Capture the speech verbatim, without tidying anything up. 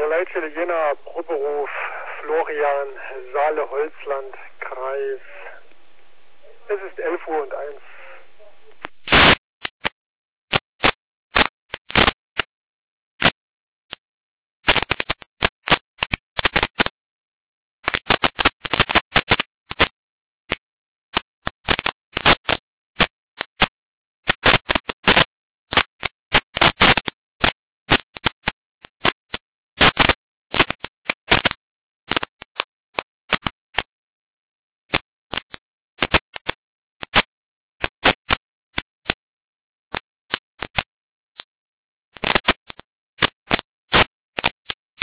Leitstelle Jena, Brückberuf, Florian, Saale, Holzland, Kreis. Es ist elf Uhr und eins.